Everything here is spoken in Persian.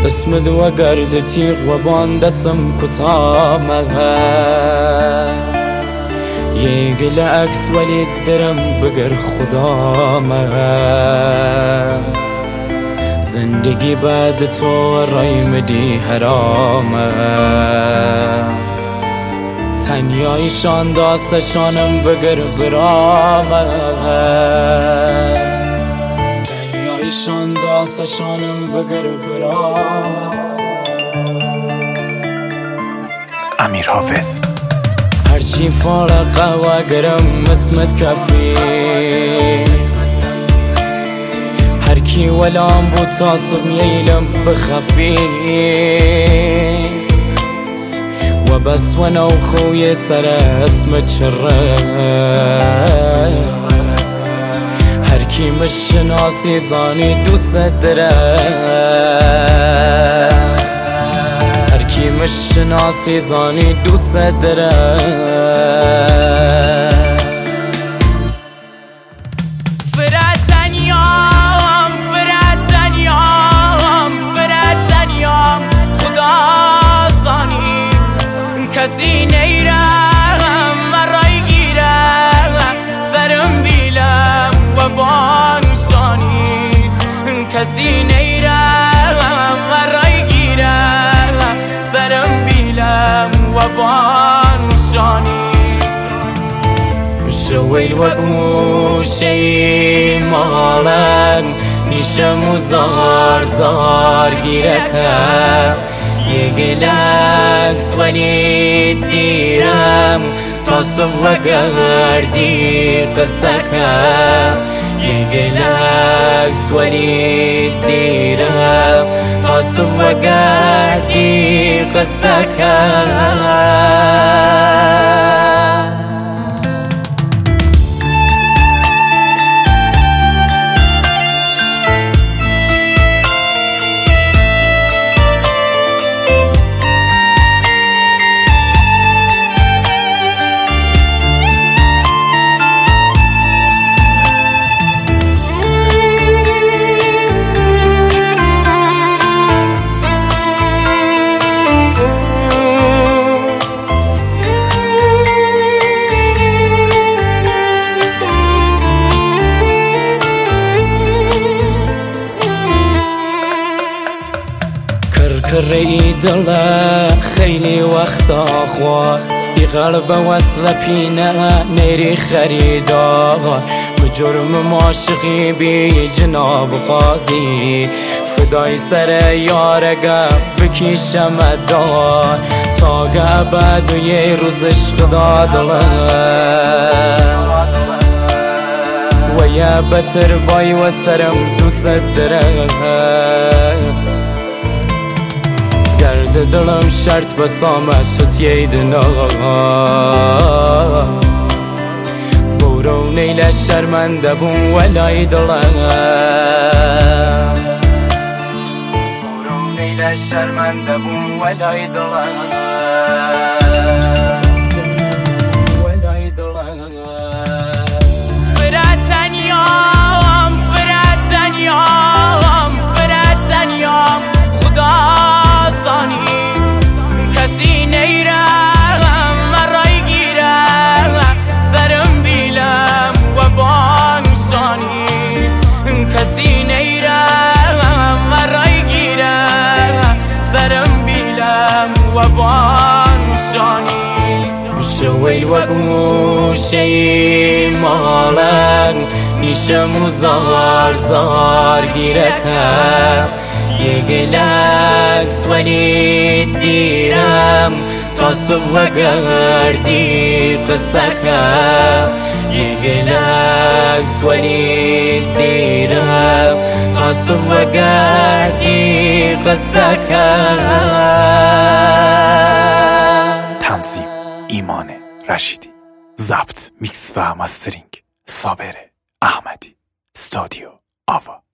اسم دو گرد تیغ و بان دستم کتامه یه گل عکس ولی درم بگر خدامه زندگی بعد تو رای مدی حرامه تنیایشان داستشانم بگر برامه تنیایشان داستشانم بگر برامه امیر حافظ هرچی فارقه و گرم اسمت کفی هر کی ولام بود تاسب میلم بخفی و بس و نو خوی سر اسم چره هر کی مشناسی زانی دوست دره هر کی مشناسی زانی دوست دره کسی نیرم مرای گیرم سرم بیلم و بانشانی کسی نیرم مرای گیرم سرم بیلم و بانشانی شویل و گوشی مالن نیشم و زار گیرکم یه گلکس ولی دیرم تا صبح گردی قصه کم یه گلکس ولی دیرم تا صبح گردی قصه کم کری دل خیلی وقتا خواه ای قلب وصل پینه نیری خریدار بجرم معاشقی بی جناب قاضی فدای سر یارگه بکیشم دار تا ابد و یه روز عشق دادله و یه بتر بای و سرم دوست دره گرد دلم شرط بسامت تو تیدنا برو نیل شرمنده بون ولای دلم برو نیل شرمنده بون ولای دلم ولای دلم فرد تنیام خدا کسی نیرم مرای گیرم سرم بیلم و بانشانی کسی نیرم مرای گیرم سرم بیلم و بانشانی شویل و گوشی مالن نیشم و زار گیرکم یه گلکس ولی دیرم تا صبح گردی قصه کم یه گلکس ولی دیرم تا صبح گردی قصه کم. تنظیم ایمان رشیدی، ضبط میکس و مسترینگ صابر احمدی، استودیو آوا.